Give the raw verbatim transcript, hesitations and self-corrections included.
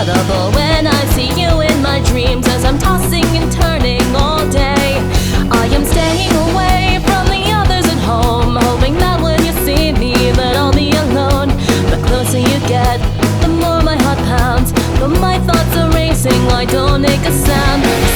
unforgettable when I see you in my dreams as I'm tossing and turning all day. I am staying away from the others at home, hoping that when you see me that I'll be alone. The closer you get, the more my heart pounds, but my thoughts are racing, I don't make a sound.